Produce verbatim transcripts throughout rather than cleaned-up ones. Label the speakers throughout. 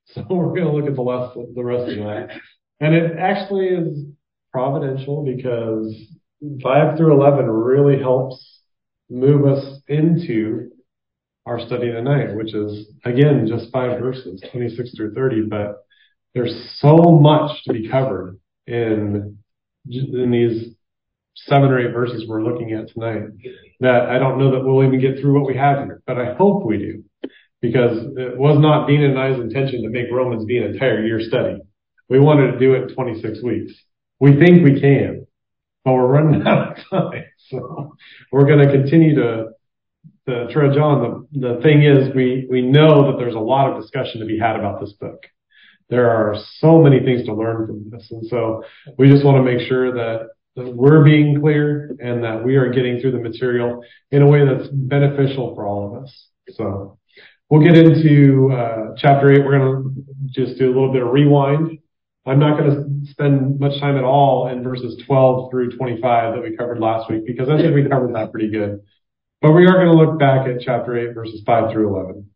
Speaker 1: So we're going to look at the rest, the rest of that. And it actually is providential because five through eleven really helps move us into our study tonight, which is, again, just five verses, twenty-six through thirty, but there's so much to be covered in, in these seven or eight verses we're looking at tonight that I don't know that we'll even get through what we have here, but I hope we do, because it was not Dean and I's intention to make Romans be an entire year study. We wanted to do it in twenty-six weeks. We think we can, but we're running out of time. So we're going to continue to, to trudge on. The, the thing is, we, we know that there's a lot of discussion to be had about this book. There are so many things to learn from this. And so we just want to make sure that, that we're being clear and that we are getting through the material in a way that's beneficial for all of us. So we'll get into uh, chapter eight. We're going to just do a little bit of rewind. I'm not going to spend much time at all in verses twelve through twenty-five that we covered last week, because I think we covered that pretty good. But we are going to look back at chapter eight, verses five through eleven.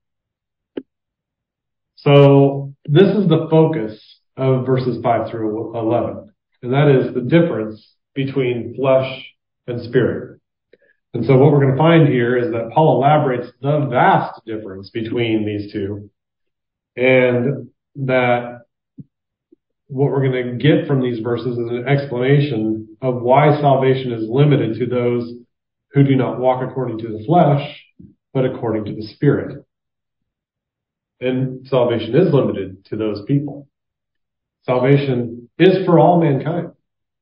Speaker 1: So this is the focus of verses five through eleven, and that is the difference between flesh and spirit. And so what we're going to find here is that Paul elaborates the vast difference between these two, and that what we're going to get from these verses is an explanation of why salvation is limited to those who do not walk according to the flesh, but according to the Spirit. And salvation is limited to those people. Salvation is for all mankind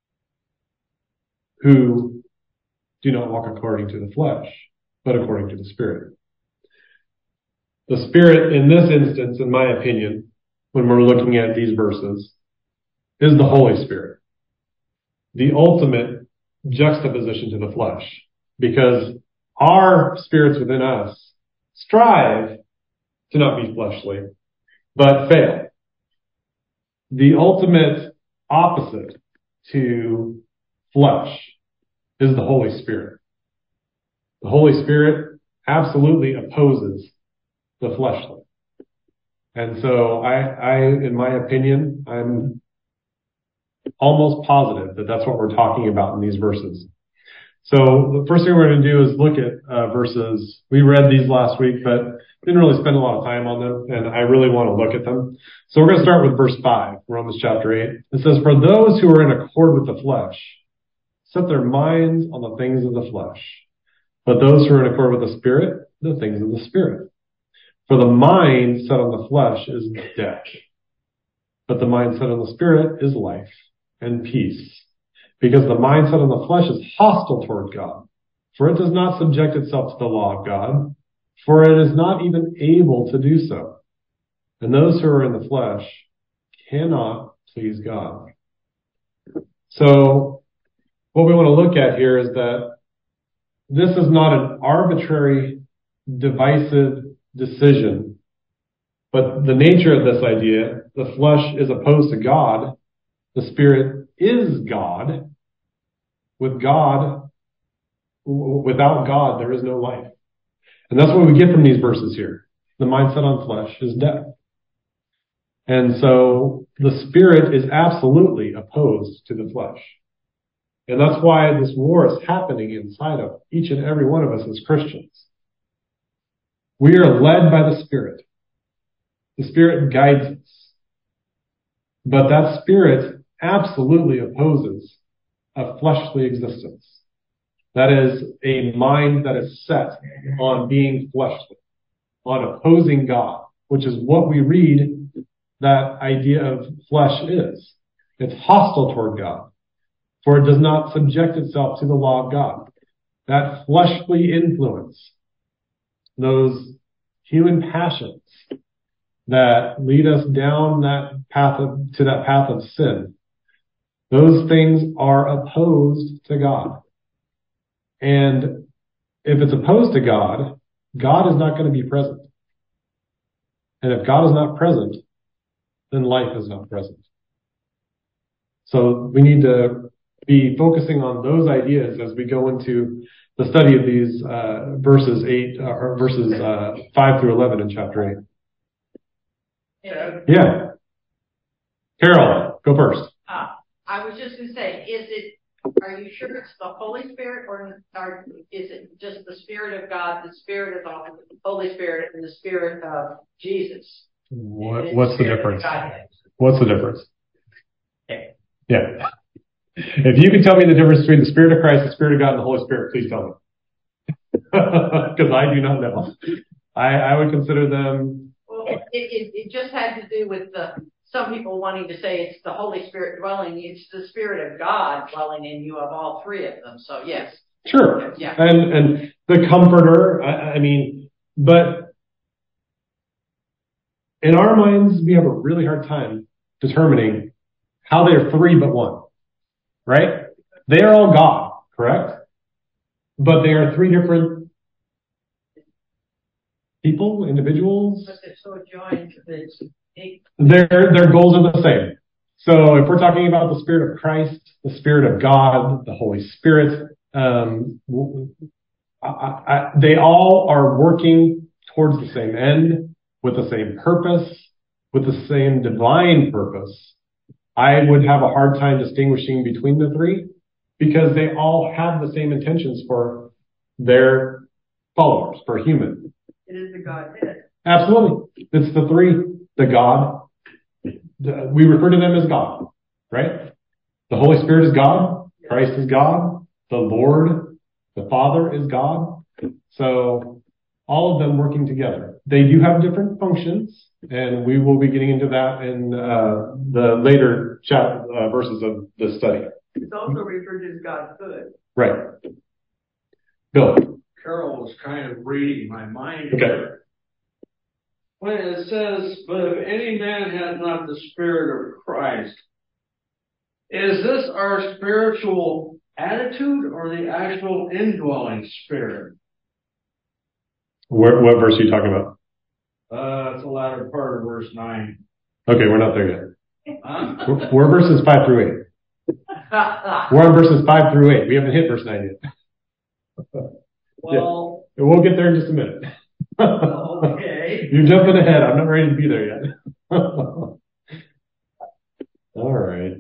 Speaker 1: who do not walk according to the flesh, but according to the Spirit. The Spirit, in this instance, in my opinion, when we're looking at these verses, is the Holy Spirit, the ultimate juxtaposition to the flesh, because our spirits within us strive to not be fleshly, but fail. The ultimate opposite to flesh is the Holy Spirit. The Holy Spirit absolutely opposes the fleshly. And so I, I, in my opinion, I'm almost positive that that's what we're talking about in these verses. So the first thing we're going to do is look at uh, verses. We read these last week, but didn't really spend a lot of time on them, and I really want to look at them. So we're going to start with verse five, Romans chapter eight. It says, "For those who are in accord with the flesh set their minds on the things of the flesh, but those who are in accord with the Spirit, the things of the Spirit. For the mind set on the flesh is death, but the mind set on the Spirit is life and peace. Because the mind set on the flesh is hostile toward God, for it does not subject itself to the law of God, for it is not even able to do so. And those who are in the flesh cannot please God." So what we want to look at here is that this is not an arbitrary, divisive decision, but the nature of this idea, the flesh is opposed to God, the Spirit is God. With God, without God, there is no life. And that's what we get from these verses here. The mind set on flesh is death. And so the Spirit is absolutely opposed to the flesh. And that's why this war is happening inside of each and every one of us as Christians. We are led by the Spirit. The Spirit guides us. But that Spirit absolutely opposes a fleshly existence. That is a mind that is set on being fleshly, on opposing God, which is what we read that idea of flesh is. It's hostile toward God, for it does not subject itself to the law of God. That fleshly influence, those human passions that lead us down that path of, to that path of sin, those things are opposed to God. And if it's opposed to God, God is not going to be present. And if God is not present, then life is not present. So we need to be focusing on those ideas as we go into the study of these uh, verses eight uh, or verses uh, five through eleven in chapter eight.
Speaker 2: Yeah.
Speaker 1: Yeah. Carol, go first.
Speaker 2: Uh, I was just going to say, is it, are you sure it's the Holy Spirit, or, or is it just the Spirit of God, the Spirit of the Holy Spirit, and the Spirit of Jesus?
Speaker 1: What, what's the difference?
Speaker 2: God.
Speaker 1: What's the difference?
Speaker 2: Okay.
Speaker 1: Yeah. If you could tell me the difference between the Spirit of Christ, the Spirit of God, and the Holy Spirit, please tell me. Because I do not know. I, I would consider them.
Speaker 2: Well, it, it, it just had to do with the some people wanting to say it's the Holy Spirit dwelling. It's the Spirit of God dwelling in you of all three of them. So yes.
Speaker 1: Sure.
Speaker 2: Yeah.
Speaker 1: And and the Comforter. I, I mean, but in our minds, we have a really hard time determining how they are three but one. Right? They are all God, correct? But they are three different people, individuals.
Speaker 2: But they're so joined that
Speaker 1: Their their goals are the same. So if we're talking about the Spirit of Christ, the Spirit of God, the Holy Spirit, um, I, I, they all are working towards the same end, with the same purpose, with the same divine purpose. I would have a hard time distinguishing between the three because they all have the same intentions for their followers, for human.
Speaker 2: It is the Godhead.
Speaker 1: Absolutely. It's the three, the God. The, we refer to them as God, right? The Holy Spirit is God. Christ is God. The Lord, the Father is God. So all of them working together. They do have different functions, and we will be getting into that in uh, the later chapter, uh, verses of the study.
Speaker 2: It's also referred to as God's good.
Speaker 1: Right. Bill.
Speaker 3: Carol was kind of reading my mind.
Speaker 1: Okay.
Speaker 3: When it says, but if any man has not the Spirit of Christ, is this our spiritual attitude or the actual indwelling spirit?
Speaker 1: Where, what verse are you talking about?
Speaker 3: Uh, it's the latter part of verse nine.
Speaker 1: Okay, we're not there yet.
Speaker 3: Huh?
Speaker 1: We're, we're verses five through eight. We're on verses five through eight. We haven't hit verse nine yet.
Speaker 3: Well,
Speaker 1: yeah. We'll get there in just a minute.
Speaker 3: Okay.
Speaker 1: You're jumping ahead. I'm not ready to be there yet. All right.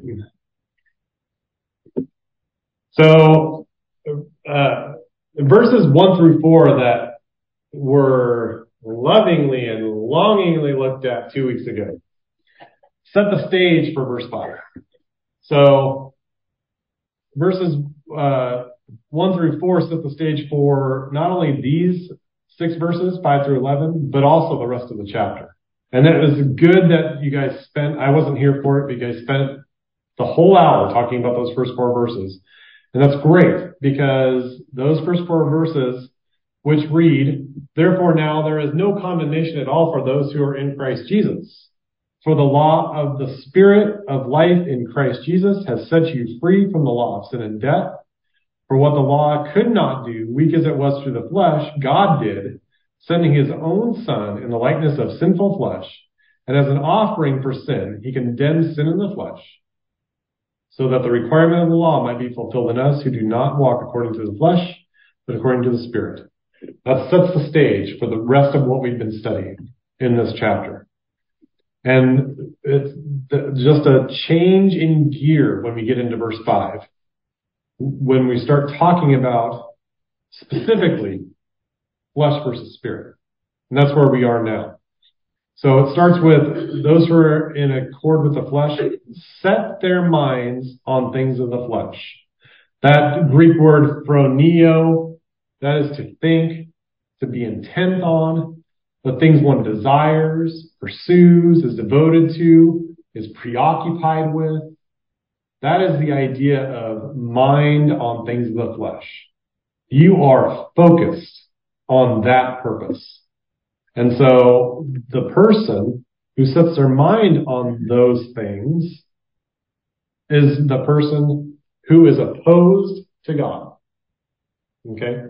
Speaker 1: So, uh, verses one through four that were lovingly and longingly looked at two weeks ago set the stage for verse five. So, verses uh, one through four set the stage for not only these six verses, five through eleven, but also the rest of the chapter. And it was good that you guys spent, I wasn't here for it, but you guys spent the whole hour talking about those first four verses. And that's great, because those first four verses, which read, therefore now there is no condemnation at all for those who are in Christ Jesus. For the law of the Spirit of life in Christ Jesus has set you free from the law of sin and death. For what the law could not do, weak as it was through the flesh, God did, sending his own Son in the likeness of sinful flesh, and as an offering for sin, he condemned sin in the flesh, so that the requirement of the law might be fulfilled in us who do not walk according to the flesh, but according to the Spirit. That sets the stage for the rest of what we've been studying in this chapter. And it's just a change in gear when we get into verse five. When we start talking about specifically flesh versus spirit. And that's where we are now. So it starts with those who are in accord with the flesh, set their minds on things of the flesh. That Greek word phroneo, that is to think, to be intent on, the things one desires, pursues, is devoted to, is preoccupied with. That is the idea of mind on things of the flesh. You are focused on that purpose. And so the person who sets their mind on those things is the person who is opposed to God. Okay?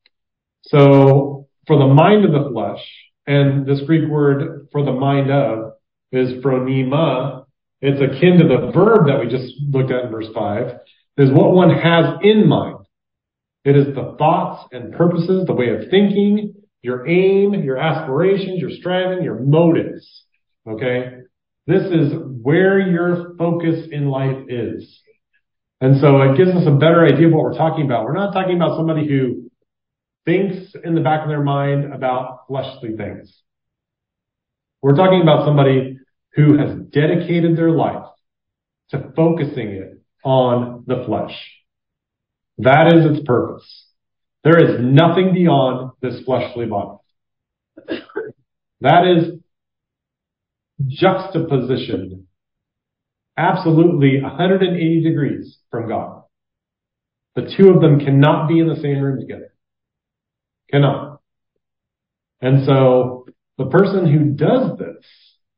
Speaker 1: So for the mind of the flesh, and this Greek word for the mind of is phronema. It's akin to the verb that we just looked at in verse five, is what one has in mind. It is the thoughts and purposes, the way of thinking, your aim, your aspirations, your striving, your motives. Okay? This is where your focus in life is. And so it gives us a better idea of what we're talking about. We're not talking about somebody who thinks in the back of their mind about fleshly things. We're talking about somebody who has dedicated their life to focusing it on the flesh. That is its purpose. There is nothing beyond this fleshly body. That is juxtapositioned absolutely one hundred eighty degrees from God. The two of them cannot be in the same room together. Cannot. And so the person who does this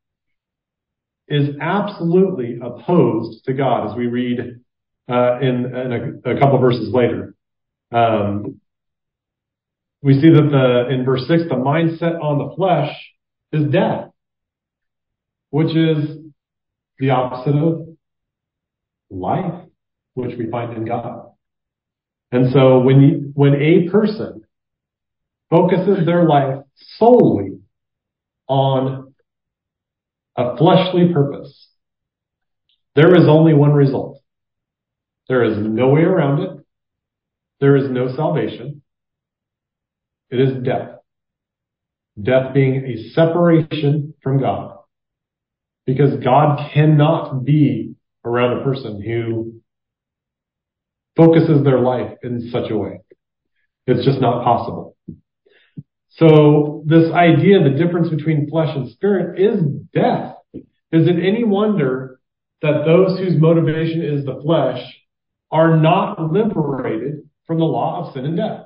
Speaker 1: is absolutely opposed to God, as we read uh, in, in a, a couple verses later. Um, we see that the in verse six, the mindset on the flesh is death, which is the opposite of life, which we find in God. And so when you, when a person focuses their life solely on a fleshly purpose, there is only one result. There is no way around it. There is no salvation. It is death. Death being a separation from God. Because God cannot be around a person who focuses their life in such a way. It's just not possible. So this idea, the difference between flesh and spirit, is death. Is it any wonder that those whose motivation is the flesh are not liberated from the law of sin and death?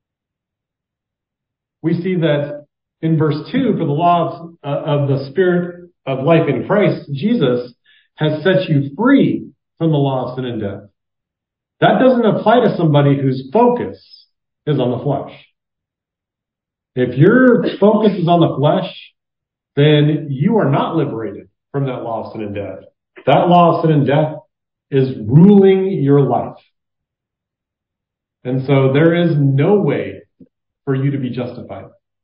Speaker 1: We see that in verse two, for the law of, uh, of the Spirit of life in Christ, Jesus, has set you free from the law of sin and death. That doesn't apply to somebody whose focus is on the flesh. If your focus is on the flesh, then you are not liberated from that law of sin and death. That law of sin and death is ruling your life. And so there is no way for you to be justified.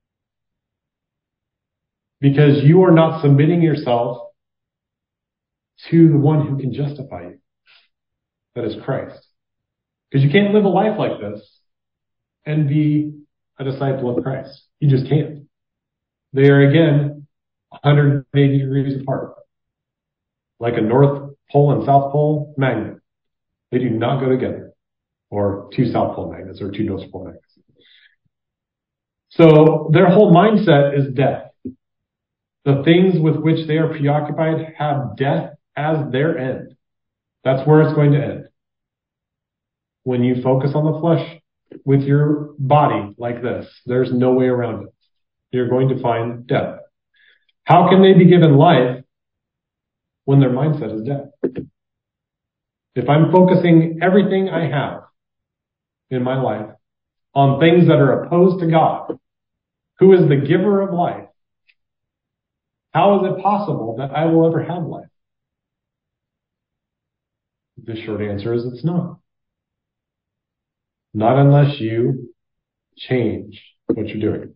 Speaker 1: Because you are not submitting yourself to the one who can justify you. That is Christ. Because you can't live a life like this and be a disciple of Christ. You just can't. They are, again, one hundred eighty degrees apart. Like a North Pole and South Pole magnet. They do not go together. Or two South Pole magnets or two North Pole magnets. So their whole mindset is death. The things with which they are preoccupied have death as their end. That's where it's going to end. When you focus on the flesh with your body like this, there's no way around it. You're going to find death. How can they be given life when their mindset is death? If I'm focusing everything I have in my life on things that are opposed to God, who is the giver of life, how is it possible that I will ever have life? The short answer is it's not. Not unless you change what you're doing.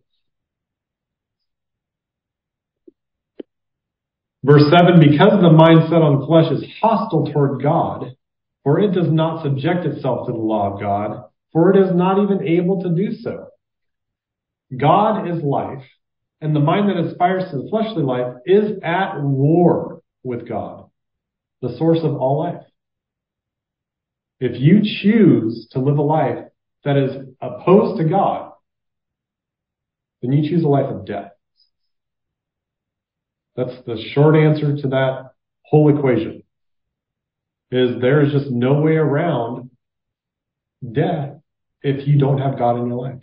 Speaker 1: Verse seven, because the mindset on the flesh is hostile toward God, for it does not subject itself to the law of God, for it is not even able to do so. God is life, and the mind that aspires to the fleshly life is at war with God, the source of all life. If you choose to live a life that is opposed to God, then you choose a life of death. That's the short answer to that whole equation. Is there is just no way around death if you don't have God in your life.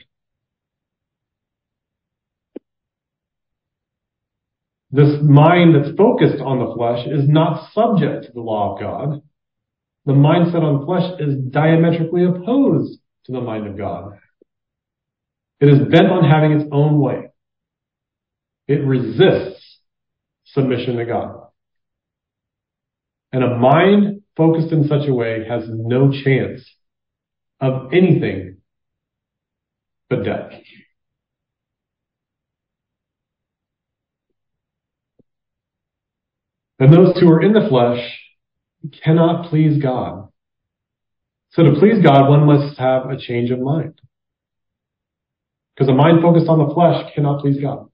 Speaker 1: This mind that's focused on the flesh is not subject to the law of God. The mindset on the flesh is diametrically opposed to the mind of God. It is bent on having its own way. It resists submission to God. And a mind focused in such a way has no chance of anything but death. And those who are in the flesh cannot please God. So to please God, one must have a change of mind. Because a mind focused on the flesh cannot please God.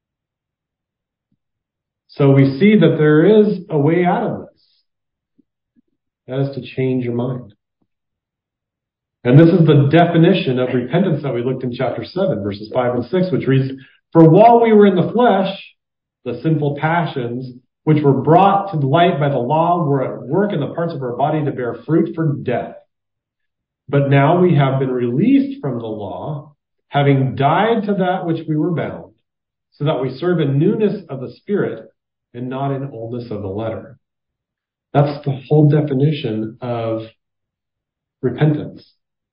Speaker 1: So we see that there is a way out of this. That is to change your mind. And this is the definition of repentance that we looked in chapter seven, verses five and six, which reads, "For while we were in the flesh, the sinful passions, which were brought to light by the law, were at work in the parts of our body to bear fruit for death. But now we have been released from the law, having died to that which we were bound, so that we serve in newness of the Spirit and not in oldness of the letter." That's the whole definition of repentance.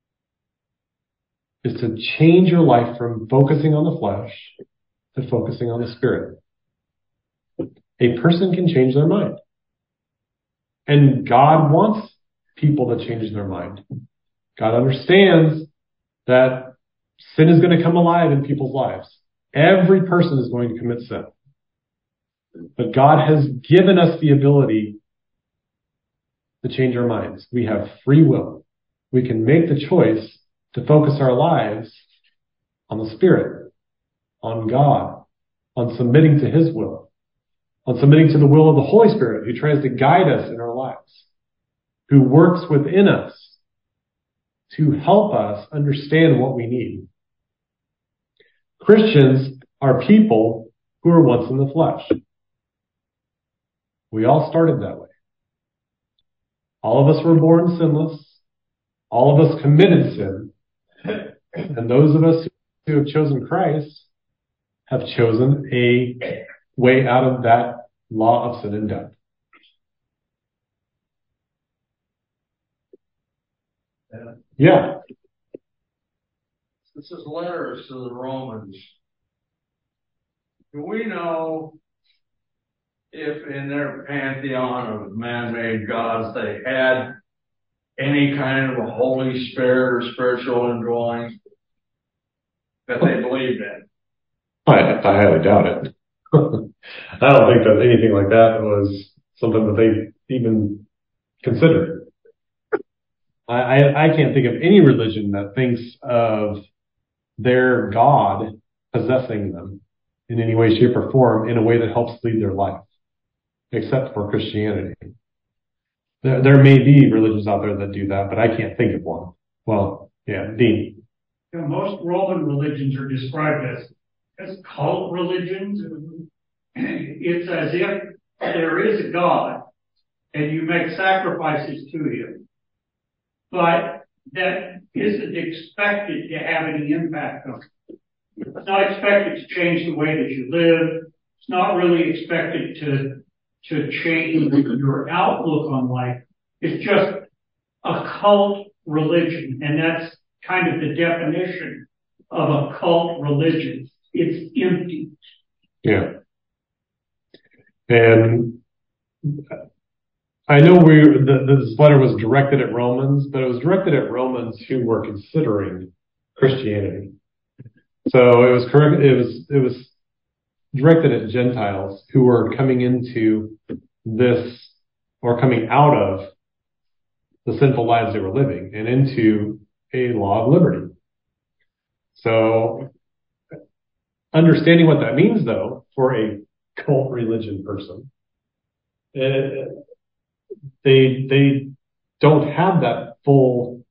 Speaker 1: Is to change your life from focusing on the flesh to focusing on the Spirit. A person can change their mind. And God wants people to change their mind. God understands that sin is going to come alive in people's lives. Every person is going to commit sin. But God has given us the ability to change our minds. We have free will. We can make the choice to focus our lives on the Spirit, on God, on submitting to His will, on submitting to the will of the Holy Spirit who tries to guide us in our lives, who works within us to help us understand what we need. Christians are people who were once in the flesh. We all started that way. All of us were born sinless. All of us committed sin. And those of us who have chosen Christ have chosen a way out of that law of sin and death.
Speaker 3: Yeah.
Speaker 1: Yeah.
Speaker 3: This is letters to the Romans. Do we know if in their pantheon of man-made gods they had any kind of a Holy Spirit or spiritual indwelling that they believed in?
Speaker 1: I, I highly doubt it. I don't think that anything like that was something that they even considered. I, I, I can't think of any religion that thinks of their God possessing them in any way, shape, or form in a way that helps lead their life, except for Christianity. There, there may be religions out there that do that, but I can't think of one. Well, yeah, Dean.
Speaker 4: You know, most Roman religions are described as, as cult religions. It's as if there is a God and you make sacrifices to Him, but that isn't expected to have any impact on you. It's not expected to change the way that you live. It's not really expected to to change your outlook on life. It's just a cult religion, and that's kind of the definition of a cult religion. It's empty.
Speaker 1: Yeah. And I know we the, this letter was directed at Romans, but it was directed at Romans who were considering Christianity. So it was correct. It was it was directed at Gentiles who were coming into this or coming out of the sinful lives they were living and into a law of liberty. So understanding what that means, though, for a cult religion person, uh, they they don't have that full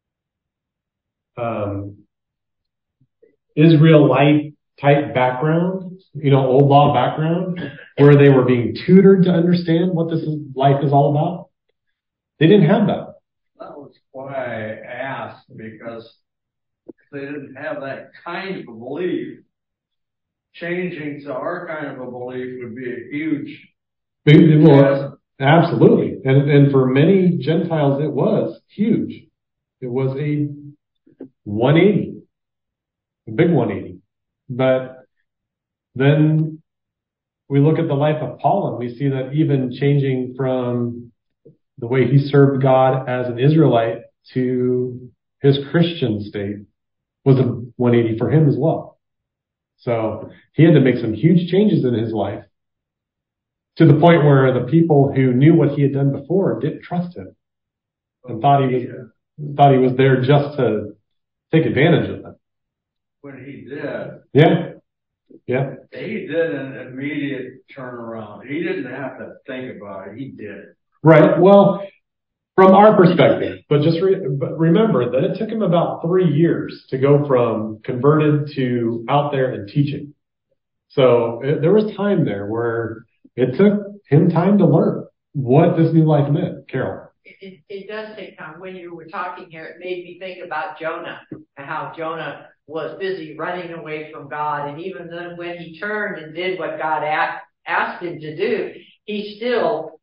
Speaker 1: um, Israelite type background, you know, old law background, where they were being tutored to understand what this is, life is all about. They didn't have that.
Speaker 3: That was why I asked, because if they didn't have that kind of a belief, changing to our kind of a belief would be a huge
Speaker 1: Well, absolutely. And and for many Gentiles, it was huge. It was a one eighty, a big one eighty. But then we look at the life of Paul and we see that even changing from the way he served God as an Israelite to his Christian state was a one eighty for him as well. So he had to make some huge changes in his life to the point where the people who knew what he had done before didn't trust him and thought he was, thought he was there just to take advantage of them.
Speaker 3: When he did,
Speaker 1: Yeah. Yeah.
Speaker 3: he did an immediate turnaround. He didn't have to think about it. He did it.
Speaker 1: Right. Well, from our perspective, but just re- but remember that it took him about three years to go from converted to out there and teaching. So it, there was time there where it took him time to learn what this new life meant. Carol.
Speaker 2: It, it does take time. When you were talking here, it made me think about Jonah and how Jonah was busy running away from God. And even then when he turned and did what God asked, asked him to do, he still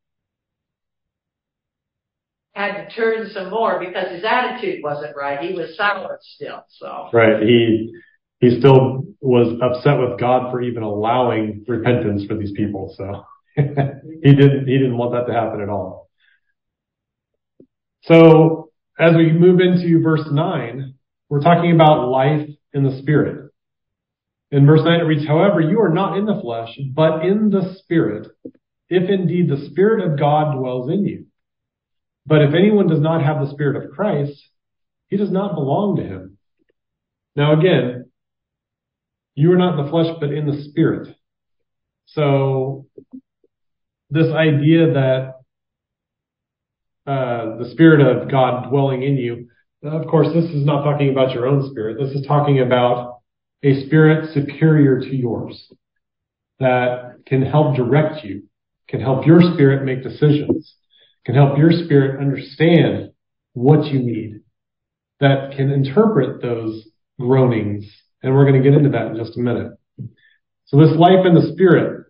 Speaker 2: had to turn some more because his attitude wasn't right. He was sour still. So
Speaker 1: Right. He he still was upset with God for even allowing repentance for these people. So he didn't he didn't want that to happen at all. So as we move into verse nine, we're talking about life in the Spirit. In verse nine it reads, however, you are not in the flesh, but in the Spirit, if indeed the Spirit of God dwells in you. But if anyone does not have the Spirit of Christ, he does not belong to him. Now again, you are not in the flesh, but in the Spirit. So this idea that uh, the Spirit of God dwelling in you, of course, this is not talking about your own spirit. This is talking about a spirit superior to yours that can help direct you, can help your spirit make decisions, can help your spirit understand what you need, that can interpret those groanings. And we're going to get into that in just a minute. So this life in the Spirit.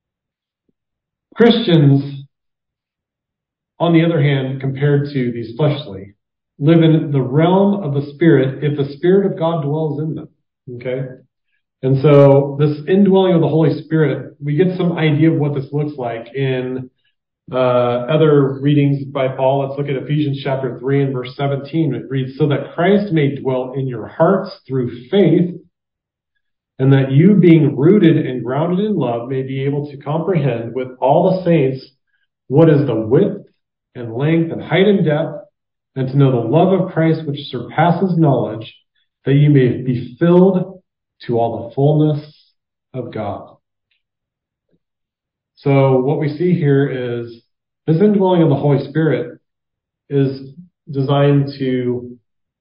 Speaker 1: Christians, on the other hand, compared to these fleshly, live in the realm of the Spirit if the Spirit of God dwells in them. Okay? And so this indwelling of the Holy Spirit, we get some idea of what this looks like in uh, other readings by Paul. Let's look at Ephesians chapter three and verse seventeen. It reads, so that Christ may dwell in your hearts through faith, and that you, being rooted and grounded in love, may be able to comprehend with all the saints what is the width and length and height and depth, and to know the love of Christ which surpasses knowledge, that you may be filled to all the fullness of God. So what we see here is this indwelling of the Holy Spirit is designed to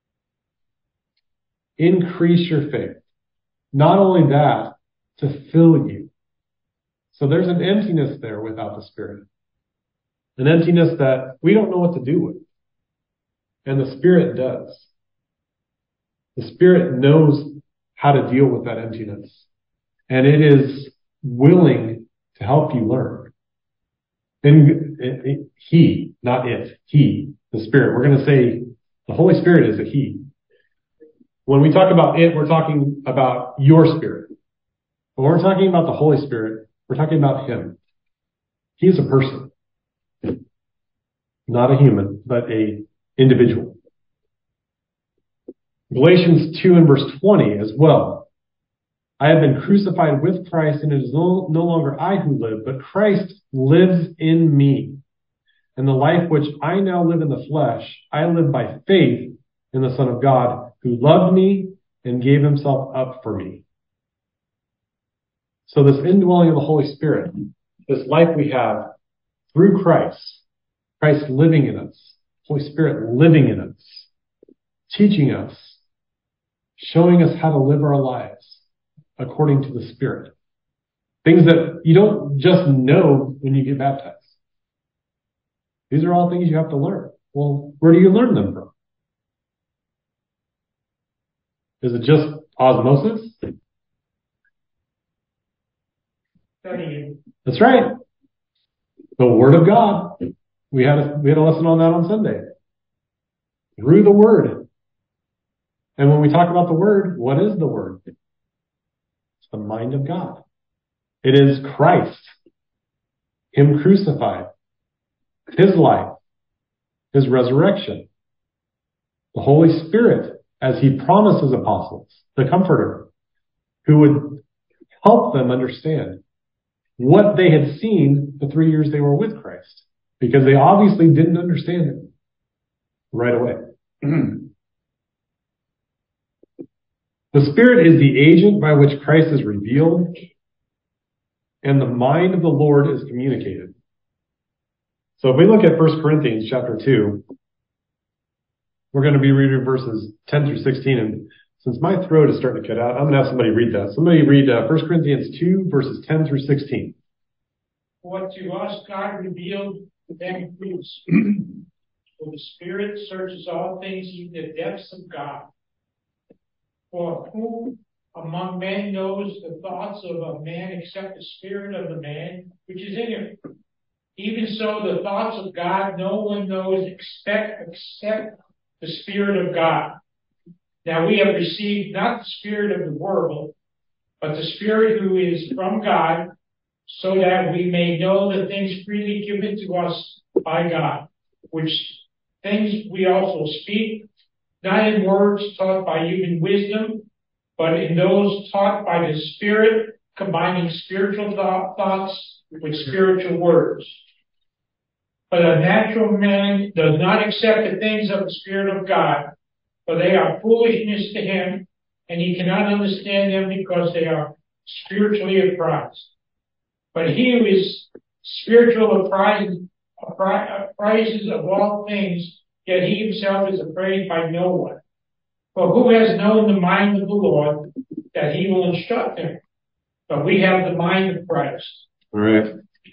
Speaker 1: increase your faith. Not only that, to fill you. So there's an emptiness there without the Spirit. An emptiness that we don't know what to do with. And the Spirit does. The Spirit knows how to deal with that emptiness. And it is willing to help you learn. And it, it, He, not it, He, the Spirit. We're going to say the Holy Spirit is a He. When we talk about it, we're talking about your spirit. When we're talking about the Holy Spirit, we're talking about Him. He is a person. Not a human, but a individual. Galatians two and verse twenty as well. I have been crucified with Christ, and it is no, no longer I who live, but Christ lives in me. And the life which I now live in the flesh, I live by faith in the Son of God, who loved me and gave himself up for me. So this indwelling of the Holy Spirit, this life we have through Christ, Christ living in us, Holy Spirit living in us, teaching us, showing us how to live our lives according to the Spirit. Things that you don't just know when you get baptized. These are all things you have to learn. Well, where do you learn them from? Is it just osmosis?
Speaker 4: Studying.
Speaker 1: That's right. The Word of God. We had a, we had a lesson on that on Sunday. Through the Word. And when we talk about the Word, what is the Word? It's the mind of God. It is Christ. Him crucified. His life. His resurrection. The Holy Spirit, as He promised His apostles, the Comforter, who would help them understand. what they had seen the three years they were with Christ, because they obviously didn't understand it right away. The Spirit is the agent by which Christ is revealed, and the mind of the Lord is communicated. So if we look at First Corinthians chapter two, we're going to be reading verses ten through sixteen, and since my throat is starting to cut out, I'm going to have somebody read that. Somebody read uh, First Corinthians two, verses ten through sixteen.
Speaker 4: What to us God revealed, to them through the Spirit. For the Spirit searches all things, even the depths of God. For who among men knows the thoughts of a man except the spirit of the man which is in him? Even so, the thoughts of God no one knows except, except the Spirit of God. Now we have received not the spirit of the world, but the Spirit who is from God, so that we may know the things freely given to us by God, which things we also speak, not in words taught by human wisdom, but in those taught by the Spirit, combining spiritual th- thoughts with spiritual words. But a natural man does not accept the things of the Spirit of God, for they are foolishness to him, and he cannot understand them because they are spiritually apprised. But he who is spiritual apprises, apprises of all things, yet he himself is afraid by no one. For who has known the mind of the Lord, that he will instruct him? But we have the mind of Christ.
Speaker 1: All right.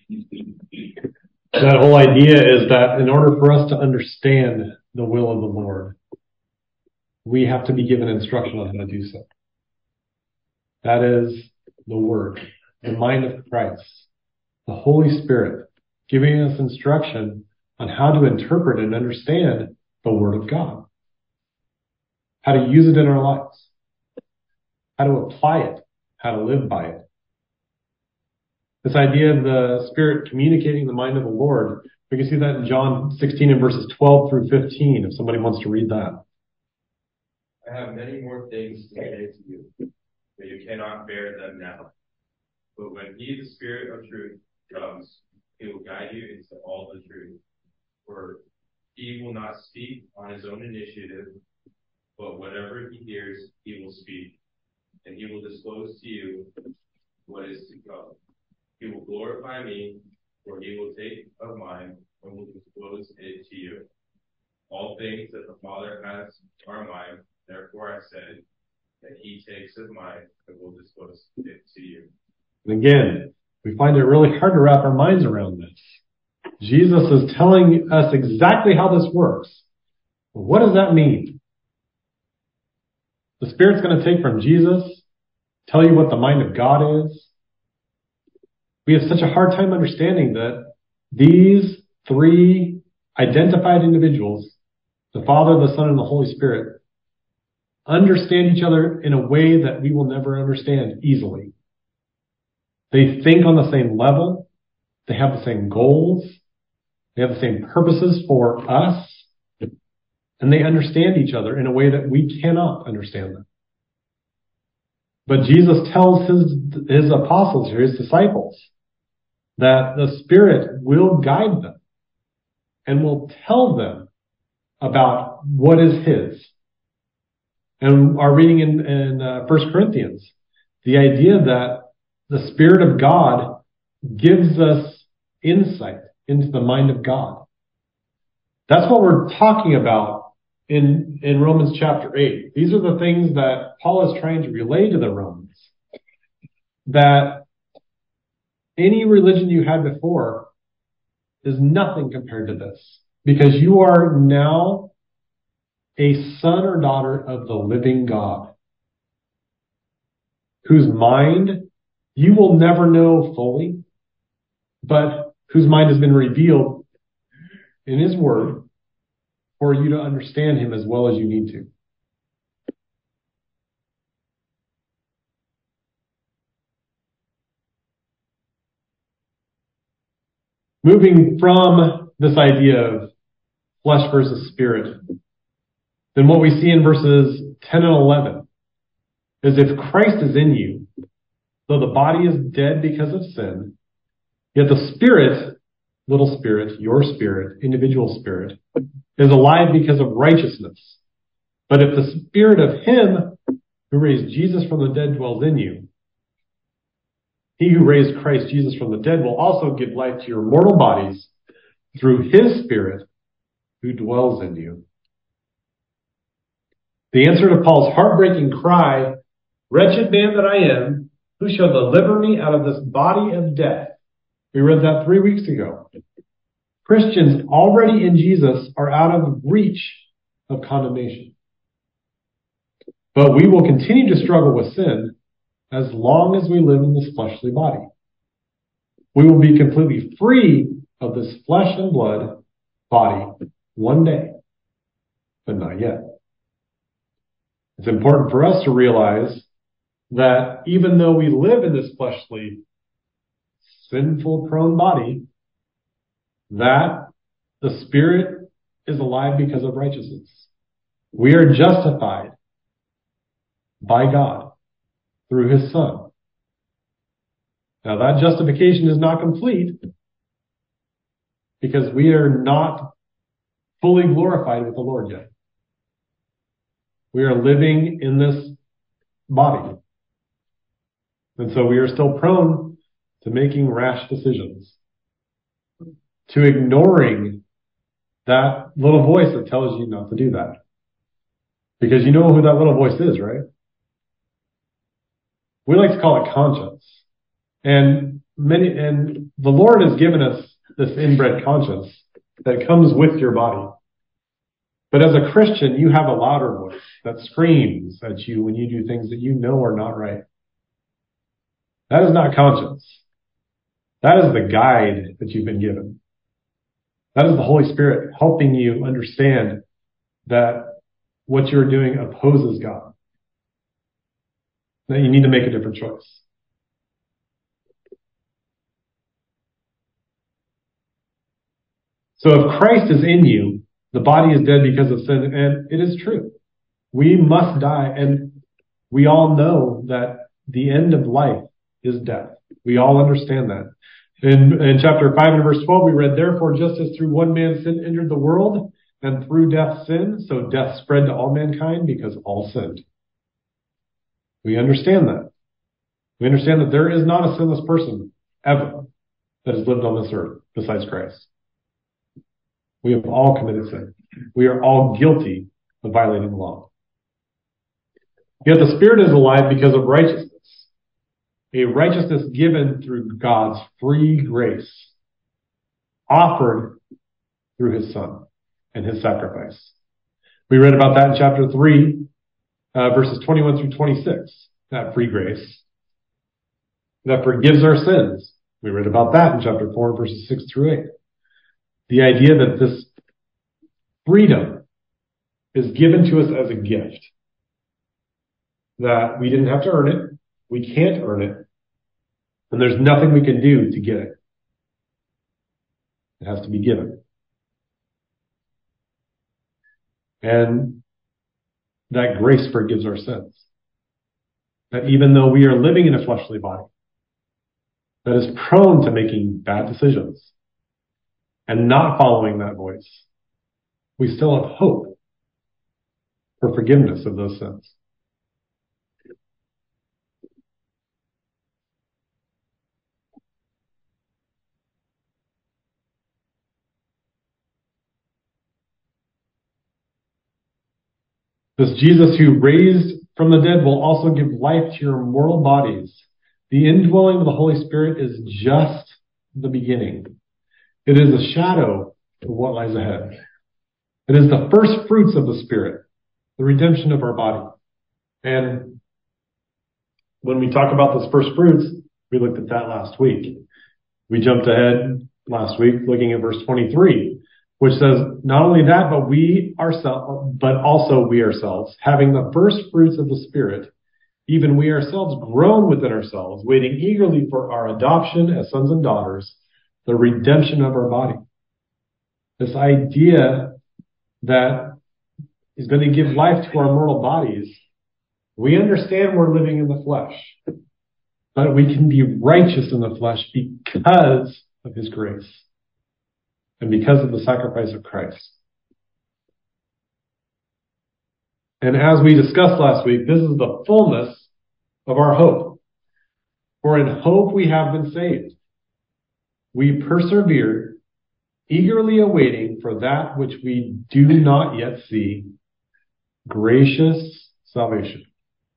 Speaker 1: That whole idea is that in order for us to understand the will of the Lord, we have to be given instruction on how to do so. That is the Word, the mind of Christ, the Holy Spirit, giving us instruction on how to interpret and understand the Word of God, how to use it in our lives, how to apply it, how to live by it. This idea of the Spirit communicating the mind of the Lord, we can see that in John sixteen and verses twelve through fifteen, if somebody wants to read that.
Speaker 5: I have many more things to say to you, but you cannot bear them now. But when he, the Spirit of truth, comes, he will guide you into all the truth. For he will not speak on his own initiative, but whatever he hears, he will speak, and he will disclose to you what is to come. He will glorify me, for he will take of mine and will disclose it to you. All things that the Father has are mine. Therefore I said that he takes of mine and will disclose it to you.
Speaker 1: And again, we find it really hard to wrap our minds around this. Jesus is telling us exactly how this works. What does that mean? The Spirit's going to take from Jesus, tell you what the mind of God is. We have such a hard time understanding that these three identified individuals, the Father, the Son, and the Holy Spirit, understand each other in a way that we will never understand easily. They think on the same level. They have the same goals. They have the same purposes for us. And they understand each other in a way that we cannot understand them. But Jesus tells his, his apostles, or his disciples, that the Spirit will guide them and will tell them about what is his. And our reading in, in uh, First Corinthians, the idea that the Spirit of God gives us insight into the mind of God. That's what we're talking about in, in Romans chapter eight. These are the things that Paul is trying to relay to the Romans. That any religion you had before is nothing compared to this. Because you are now a son or daughter of the living God, whose mind you will never know fully, but whose mind has been revealed in his word for you to understand him as well as you need to. Moving from this idea of flesh versus spirit, then what we see in verses ten and eleven is if Christ is in you, though the body is dead because of sin, Yet the Spirit, little spirit, your spirit, individual spirit, is alive because of righteousness. But if the Spirit of Him who raised Jesus from the dead dwells in you, He who raised Christ Jesus from the dead will also give life to your mortal bodies through His Spirit who dwells in you. The answer to Paul's heartbreaking cry, "Wretched man that I am, who shall deliver me out of this body of death?" We read that three weeks ago. Christians already in Jesus are out of reach of condemnation. But we will continue to struggle with sin as long as we live in this fleshly body. We will be completely free of this flesh and blood body one day, but not yet. It's important for us to realize that even though we live in this fleshly, sinful, prone body, that the Spirit is alive because of righteousness. We are justified by God through His Son. Now that justification is not complete because we are not fully glorified with the Lord yet. We are living in this body. And so we are still prone to making rash decisions, to ignoring that little voice that tells you not to do that. Because you know who that little voice is, right? We like to call it conscience. And many, and the Lord has given us this inbred conscience that comes with your body. But as a Christian, you have a louder voice that screams at you when you do things that you know are not right. That is not conscience. That is the guide that you've been given. That is the Holy Spirit helping you understand that what you're doing opposes God. That you need to make a different choice. So if Christ is in you, the body is dead because of sin, and it is true. We must die, and we all know that the end of life is death. We all understand that. In, in chapter five and verse twelve, we read, "Therefore, just as through one man sin entered the world, and through death sin, so death spread to all mankind because all sinned." We understand that. We understand that there is not a sinless person ever that has lived on this earth besides Christ. We have all committed sin. We are all guilty of violating the law. Yet the Spirit is alive because of righteousness. A righteousness given through God's free grace, offered through His Son and His sacrifice. We read about that in chapter three, uh, verses twenty-one through twenty-six, that free grace that forgives our sins. We read about that in chapter four, verses six through eight. The idea that this freedom is given to us as a gift. That we didn't have to earn it. We can't earn it. And there's nothing we can do to get it. It has to be given. And that grace forgives our sins. That even though we are living in a fleshly body that is prone to making bad decisions and not following that voice, we still have hope for forgiveness of those sins. This Jesus who raised from the dead will also give life to your mortal bodies. The indwelling of the Holy Spirit is just the beginning. It is a shadow of what lies ahead. It is the first fruits of the Spirit, the redemption of our body. And when we talk about those first fruits, we looked at that last week. We jumped ahead last week looking at verse twenty-three, which says, not only that, but we ourselves, but also we ourselves, having the first fruits of the Spirit, even we ourselves groan within ourselves, waiting eagerly for our adoption as sons and daughters, the redemption of our body. This idea that is going to give life to our mortal bodies. We understand we're living in the flesh, but we can be righteous in the flesh because of His grace and because of the sacrifice of Christ. And as we discussed last week, this is the fullness of our hope. For in hope we have been saved. We persevere, eagerly awaiting for that which we do not yet see, gracious salvation.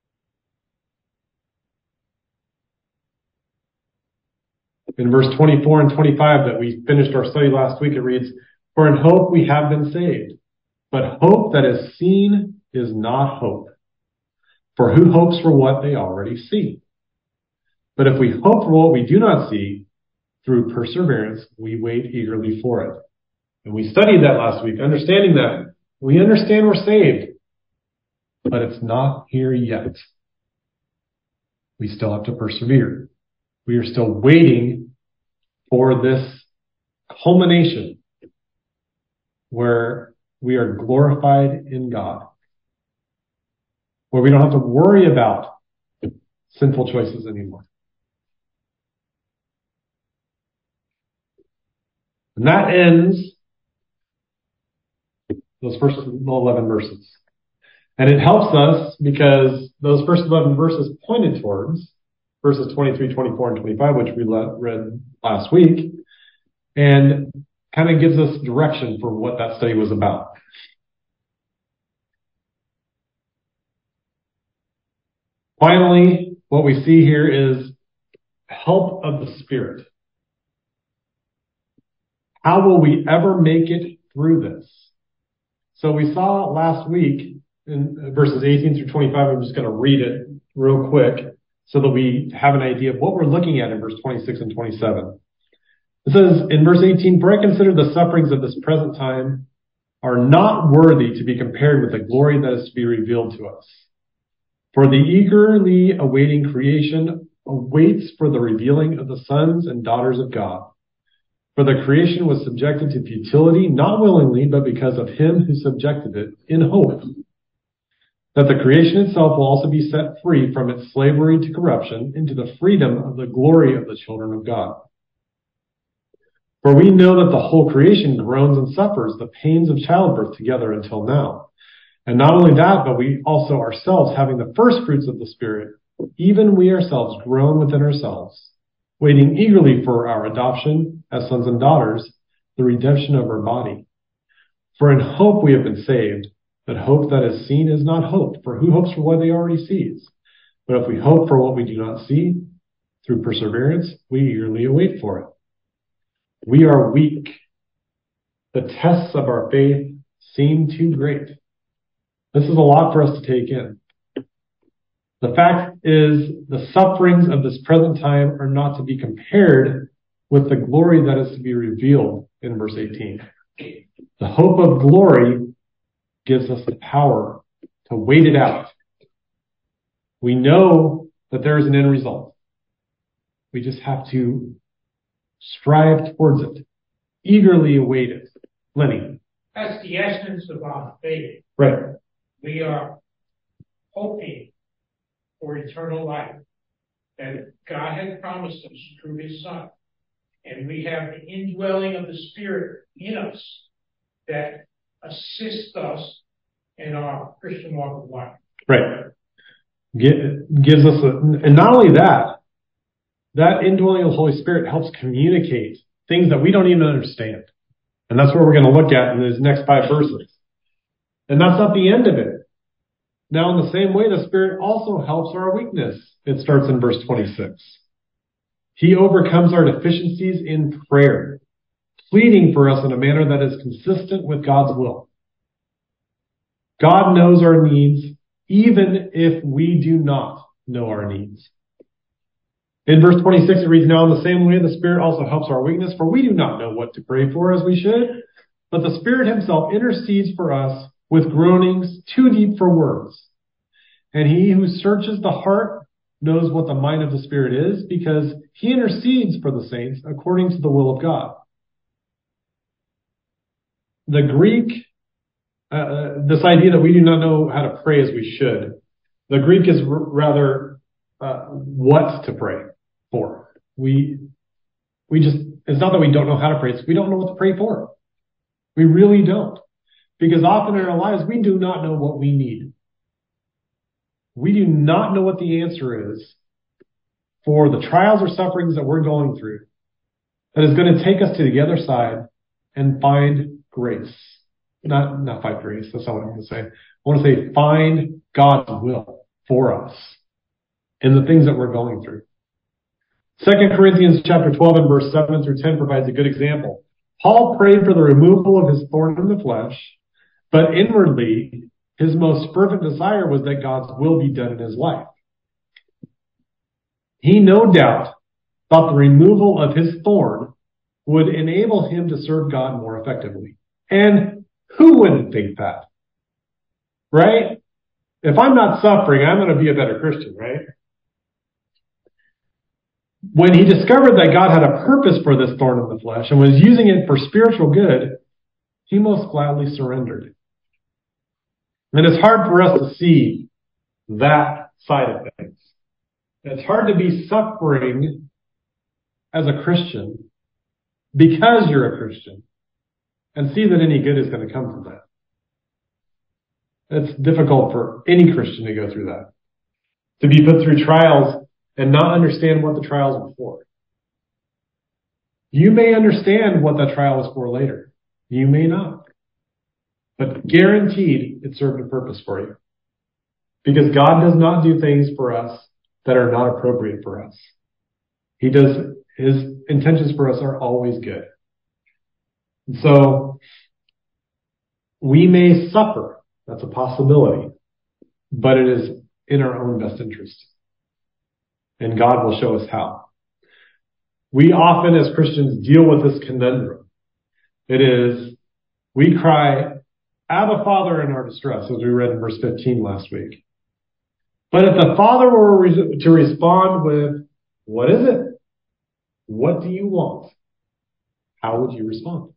Speaker 1: In verse twenty-four and twenty-five that we finished our study last week, it reads, "For in hope we have been saved, but hope that is seen is not hope. For who hopes for what they already see? But if we hope for what we do not see, through perseverance we wait eagerly for it." And we studied that last week, understanding that. We understand we're saved, but it's not here yet. We still have to persevere. We are still waiting for this culmination where we are glorified in God, where we don't have to worry about sinful choices anymore. And that ends those first eleven verses. And it helps us because those first eleven verses pointed towards verses twenty-three, twenty-four, and twenty-five, which we read last week, and kind of gives us direction for what that study was about. Finally, what we see here is help of the Spirit. How will we ever make it through this? So we saw last week in verses eighteen through twenty-five, I'm just going to read it real quick so that we have an idea of what we're looking at in verse twenty-six and twenty-seven. It says in verse eighteen, "For I consider the sufferings of this present time are not worthy to be compared with the glory that is to be revealed to us. For the eagerly awaiting creation awaits for the revealing of the sons and daughters of God. For the creation was subjected to futility, not willingly, but because of Him who subjected it, in hope that the creation itself will also be set free from its slavery to corruption into the freedom of the glory of the children of God. For we know that the whole creation groans and suffers the pains of childbirth together until now. And not only that, but we also ourselves, having the first fruits of the Spirit, even we ourselves groan within ourselves, waiting eagerly for our adoption as sons and daughters, the redemption of our body. For in hope we have been saved, but hope that is seen is not hope. For who hopes for what he already sees? But if we hope for what we do not see, through perseverance, we eagerly await for it. We are weak. The tests of our faith seem too great. This is a lot for us to take in. The fact is, the sufferings of this present time are not to be compared with the glory that is to be revealed in verse eighteen. The hope of glory gives us the power to wait it out. We know that there is an end result. We just have to strive towards it, eagerly await it. Lenny.
Speaker 4: That's the essence of our faith.
Speaker 1: Right.
Speaker 4: We are hoping for eternal life that God had promised us through His Son. And we have the indwelling of the Spirit in us that assists us in our Christian walk of life.
Speaker 1: Right. Gives us, a, and not only that, that indwelling of the Holy Spirit helps communicate things that we don't even understand. And that's what we're going to look at in these next five verses. And that's not the end of it. Now, in the same way, the Spirit also helps our weakness. It starts in verse twenty-six. He overcomes our deficiencies in prayer, pleading for us in a manner that is consistent with God's will. God knows our needs, even if we do not know our needs. In verse twenty-six, it reads, "Now in the same way, the Spirit also helps our weakness, for we do not know what to pray for as we should, but the Spirit Himself intercedes for us with groanings too deep for words. And He who searches the heart knows what the mind of the Spirit is, because He intercedes for the saints according to the will of God." The Greek, uh, this idea that we do not know how to pray as we should, the Greek is r- rather uh, what to pray for. We we just It's not that we don't know how to pray, it's we don't know what to pray for. We really don't. Because often in our lives, we do not know what we need. We do not know what the answer is for the trials or sufferings that we're going through that is going to take us to the other side and find grace. Not, not find grace, that's not what I'm going to say. I want to say find God's will for us in the things that we're going through. Second Corinthians chapter twelve and verse seven through ten provides a good example. Paul prayed for the removal of his thorn in the flesh, but inwardly, his most fervent desire was that God's will be done in his life. He no doubt thought the removal of his thorn would enable him to serve God more effectively. And who wouldn't think that? Right? If I'm not suffering, I'm going to be a better Christian, right? When he discovered that God had a purpose for this thorn in the flesh and was using it for spiritual good, he most gladly surrendered. And it's hard for us to see that side of things. It's hard to be suffering as a Christian because you're a Christian and see that any good is going to come from that. It's difficult for any Christian to go through that. To be put through trials and not understand what the trials are for. You may understand what the trial is for later. You may not. But guaranteed it served a purpose for you. Because God does not do things for us that are not appropriate for us. He does, his intentions for us are always good. And so, we may suffer. That's a possibility. But it is in our own best interest. And God will show us how. We often as Christians deal with this conundrum. It is, we cry, Abba, Father, in our distress, as we read in verse fifteen last week. But if the Father were to respond with, what is it? What do you want? How would you respond?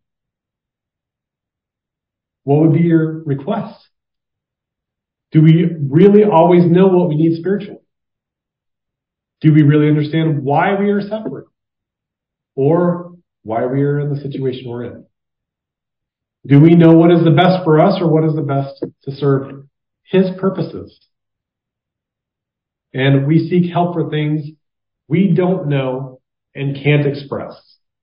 Speaker 1: What would be your request? Do we really always know what we need spiritually? Do we really understand why we are suffering? Or why we are in the situation we're in? Do we know what is the best for us or what is the best to serve His purposes? And we seek help for things we don't know and can't express.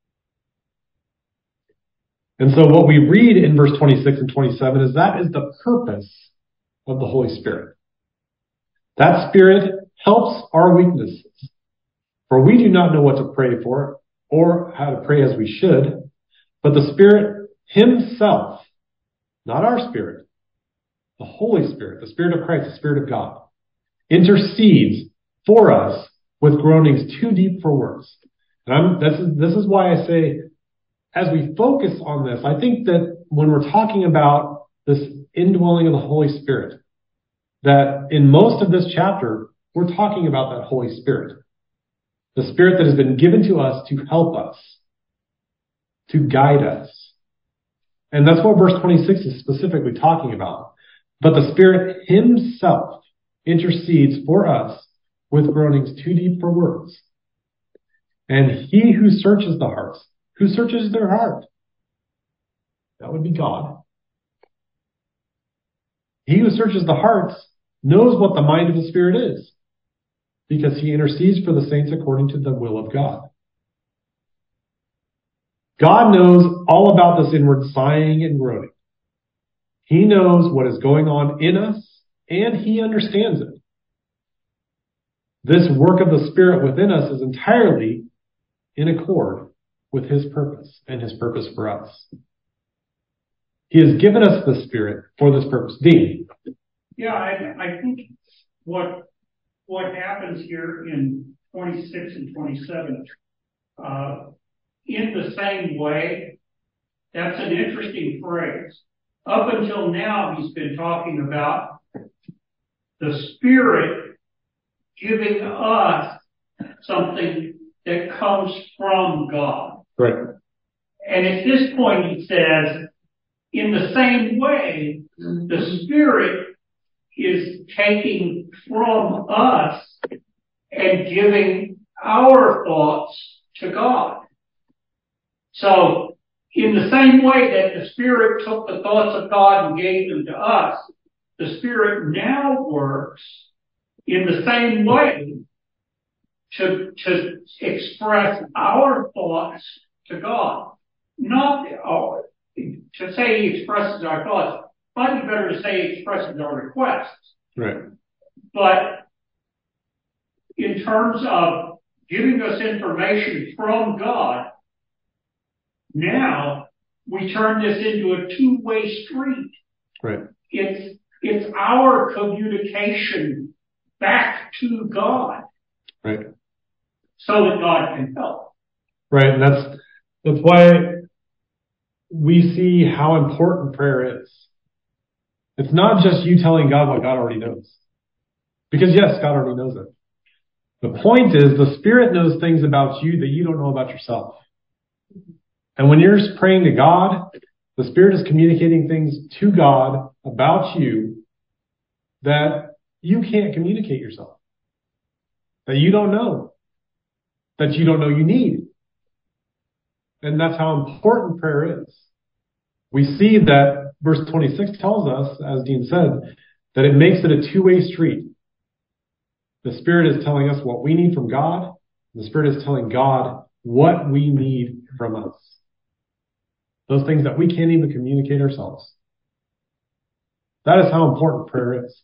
Speaker 1: And so what we read in verse twenty-six and twenty-seven is that is the purpose of the Holy Spirit. That Spirit helps our weaknesses. For we do not know what to pray for or how to pray as we should, but the Spirit Himself, not our spirit, the Holy Spirit, the Spirit of Christ, the Spirit of God, intercedes for us with groanings too deep for words. And I'm, this is, this is why I say, as we focus on this, I think that when we're talking about this indwelling of the Holy Spirit, that in most of this chapter, we're talking about that Holy Spirit. The Spirit that has been given to us to help us, to guide us. And that's what verse twenty-six is specifically talking about. But the Spirit Himself intercedes for us with groanings too deep for words. And He who searches the hearts, who searches their heart? That would be God. He who searches the hearts knows what the mind of the Spirit is, because He intercedes for the saints according to the will of God. God knows all about this inward sighing and groaning. He knows what is going on in us, and He understands it. This work of the Spirit within us is entirely in accord with His purpose and His purpose for us. He has given us the Spirit for this purpose. Dean.
Speaker 4: Yeah, I, I think what what happens here in twenty-six and twenty-seven, uh, in the same way, that's an interesting phrase. Up until now, he's been talking about the Spirit giving us something that comes from God.
Speaker 1: Right.
Speaker 4: And at this point, he says, in the same way, the Spirit is taking from us and giving our thoughts to God. So, in the same way that the Spirit took the thoughts of God and gave them to us, the Spirit now works in the same way to, to express our thoughts to God. Not, oh, to say He expresses our thoughts, might be better to say He expresses our requests.
Speaker 1: Right.
Speaker 4: But in terms of giving us information from God, now we turn this into a two-way street.
Speaker 1: Right.
Speaker 4: It's, it's our communication back to God.
Speaker 1: Right.
Speaker 4: So that God can help.
Speaker 1: Right. And that's, that's why we see how important prayer is. It's not just you telling God what God already knows. Because yes, God already knows it. The point is the Spirit knows things about you that you don't know about yourself. And when you're praying to God, the Spirit is communicating things to God about you that you can't communicate yourself. That you don't know. That you don't know you need. And that's how important prayer is. We see that verse twenty-six tells us, as Dean said, that it makes it a two-way street. The Spirit is telling us what we need from God. The Spirit is telling God what we need from us. Those things that we can't even communicate ourselves. That is how important prayer is.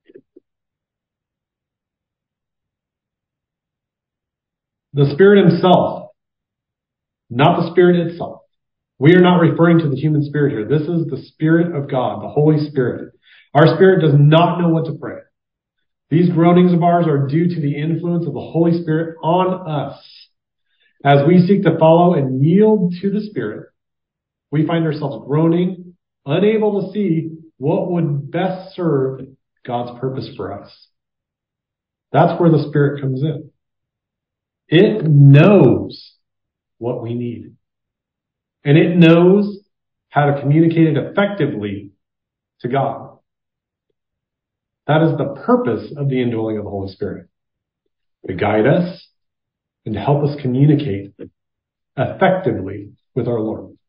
Speaker 1: The Spirit Himself, not the Spirit itself. We are not referring to the human spirit here. This is the Spirit of God, the Holy Spirit. Our spirit does not know what to pray. These groanings of ours are due to the influence of the Holy Spirit on us. As we seek to follow and yield to the Spirit, we find ourselves groaning, unable to see what would best serve God's purpose for us. That's where the Spirit comes in. It knows what we need. And it knows how to communicate it effectively to God. That is the purpose of the indwelling of the Holy Spirit. To guide us and to help us communicate effectively with our Lord.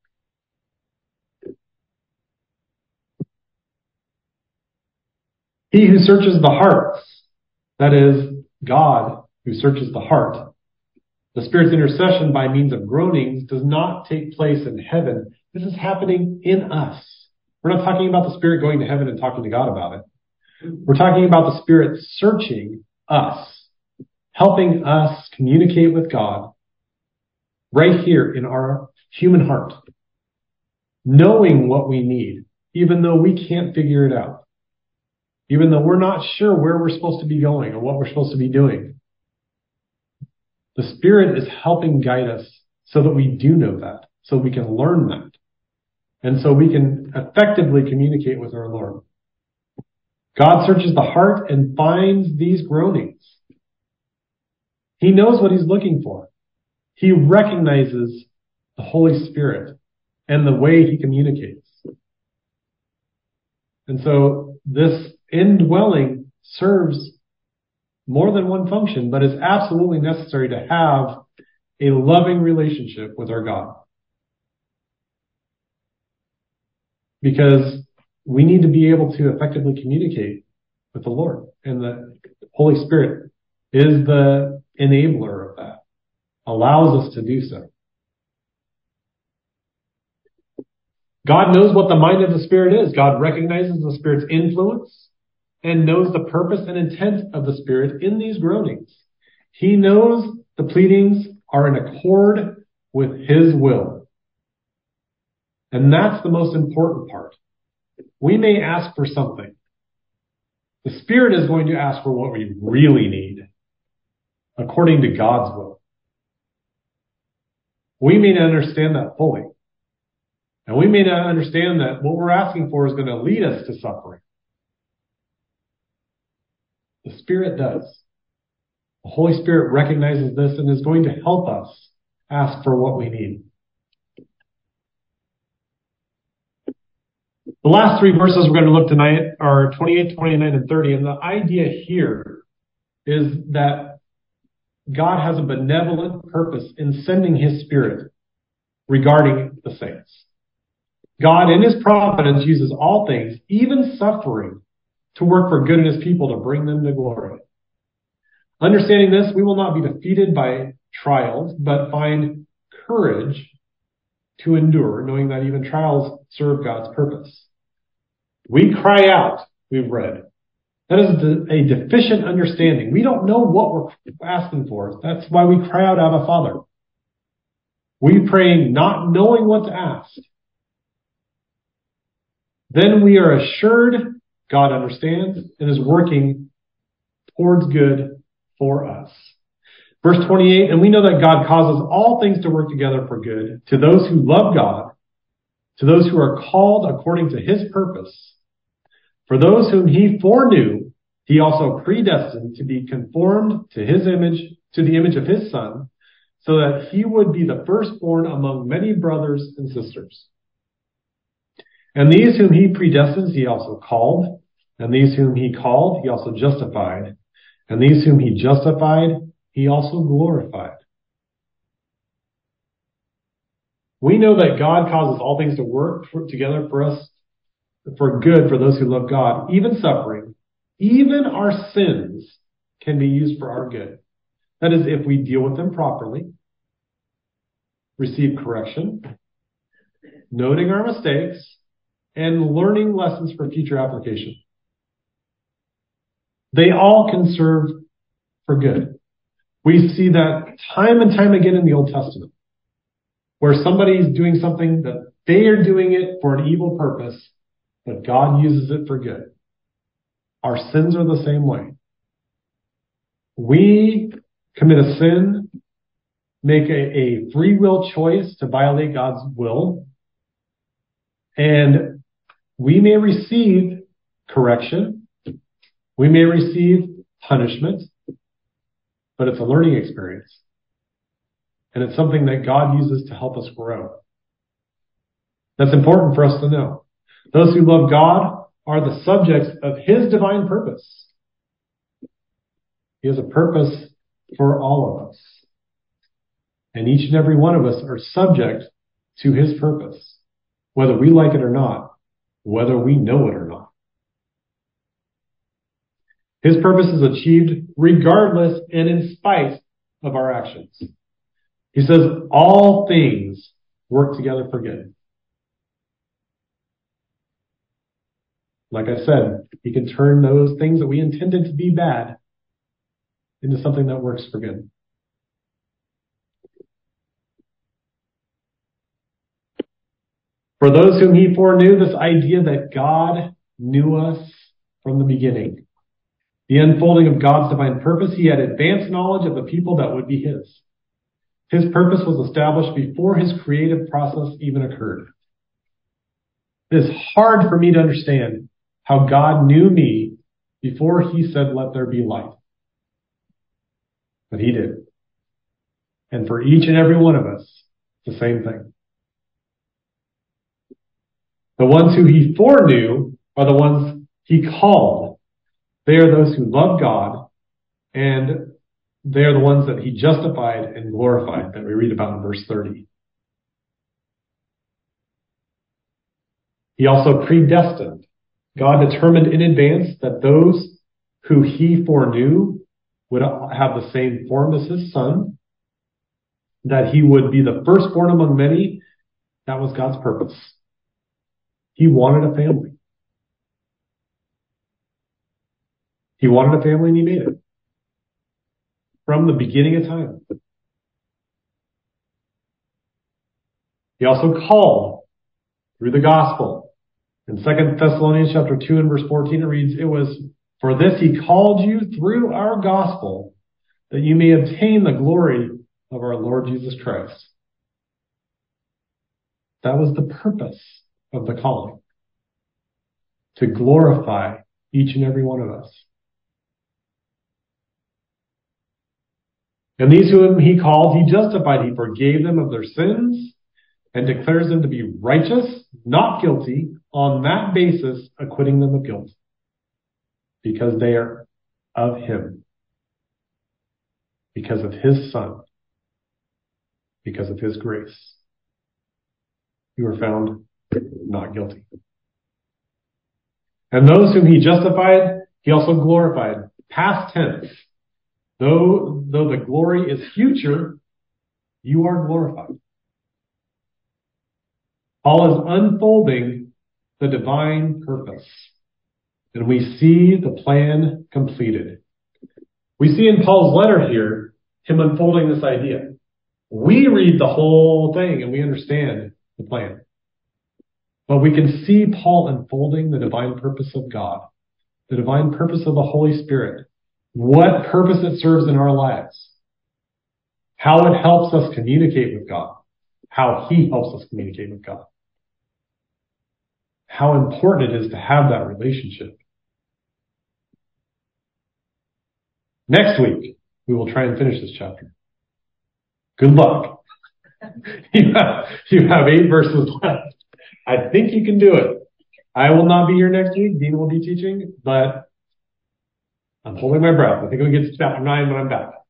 Speaker 1: He who searches the hearts, that is, God who searches the heart, the Spirit's intercession by means of groanings does not take place in heaven. This is happening in us. We're not talking about the Spirit going to heaven and talking to God about it. We're talking about the Spirit searching us, helping us communicate with God right here in our human heart, knowing what we need, even though we can't figure it out, even though we're not sure where we're supposed to be going or what we're supposed to be doing. The Spirit is helping guide us so that we do know that, so we can learn that, and so we can effectively communicate with our Lord. God searches the heart and finds these groanings. He knows what He's looking for. He recognizes the Holy Spirit and the way He communicates. And so this indwelling serves more than one function, but is absolutely necessary to have a loving relationship with our God. Because we need to be able to effectively communicate with the Lord. And the Holy Spirit is the enabler of that, allows us to do so. God knows what the mind of the Spirit is. God recognizes the Spirit's influence and knows the purpose and intent of the Spirit in these groanings. He knows the pleadings are in accord with His will. And that's the most important part. We may ask for something. The Spirit is going to ask for what we really need, according to God's will. We may not understand that fully. And we may not understand that what we're asking for is going to lead us to suffering. The Spirit does. The Holy Spirit recognizes this and is going to help us ask for what we need. The last three verses we're going to look tonight are twenty-eight, twenty-nine, and thirty. And the idea here is that God has a benevolent purpose in sending His Spirit regarding the saints. God, in his providence, uses all things, even suffering, to work for good in his people to bring them to glory. Understanding this, we will not be defeated by trials, but find courage to endure, knowing that even trials serve God's purpose. We cry out, we've read. That is a deficient understanding. We don't know what we're asking for. That's why we cry out, Abba, Father. We pray not knowing what to ask. Then we are assured God understands and is working towards good for us. Verse twenty-eight, and we know that God causes all things to work together for good to those who love God, to those who are called according to his purpose. For those whom he foreknew, he also predestined to be conformed to his image, to the image of his Son, so that he would be the firstborn among many brothers and sisters. And these whom he predestined, he also called. And these whom he called, he also justified. And these whom he justified, he also glorified. We know that God causes all things to work for, together for us, for good for those who love God. Even suffering, even our sins can be used for our good. That is, if we deal with them properly, receive correction, noting our mistakes, and learning lessons for future application. They all can serve for good. We see that time and time again in the Old Testament, where somebody is doing something that they are doing it for an evil purpose, but God uses it for good. Our sins are the same way. We commit a sin, make a, a free will choice to violate God's will, and we may receive correction, we may receive punishment, but it's a learning experience. And it's something that God uses to help us grow. That's important for us to know. Those who love God are the subjects of his divine purpose. He has a purpose for all of us. And each and every one of us are subject to his purpose, whether we like it or not, whether we know it or not. His purpose is achieved regardless and in spite of our actions. He says all things work together for good. Like I said, he can turn those things that we intended to be bad into something that works for good. For those whom he foreknew, this idea that God knew us from the beginning. The unfolding of God's divine purpose, he had advanced knowledge of the people that would be his. His purpose was established before his creative process even occurred. It is hard for me to understand how God knew me before he said, let there be light. But he did. And for each and every one of us, the same thing. The ones who he foreknew are the ones he called. They are those who love God, and they are the ones that he justified and glorified that we read about in verse thirty. He also predestined. God determined in advance that those who he foreknew would have the same form as his Son, that he would be the firstborn among many. That was God's purpose. He wanted a family. He wanted a family and he made it. From the beginning of time. He also called through the gospel. In Second Thessalonians chapter two and verse fourteen it reads, it was for this he called you through our gospel, that you may obtain the glory of our Lord Jesus Christ. That was the purpose of the calling. To glorify each and every one of us. And these whom he called, he justified. He forgave them of their sins and declares them to be righteous, not guilty, on that basis, acquitting them of guilt. Because they are of him. Because of his Son. Because of his grace. you were found not guilty. And those whom he justified, he also glorified. Past tense. Though, though the glory is future, you are glorified. Paul is unfolding the divine purpose. And we see the plan completed. We see in Paul's letter here, him unfolding this idea. We read the whole thing and we understand the plan. But we can see Paul unfolding the divine purpose of God, the divine purpose of the Holy Spirit, what purpose it serves in our lives, how it helps us communicate with God, how he helps us communicate with God, how important it is to have that relationship. Next week, we will try and finish this chapter. Good luck. You have, you have eight verses left. I think you can do it. I will not be here next week. Dean will be teaching, but I'm holding my breath. I think we'll get to chapter nine when I'm back.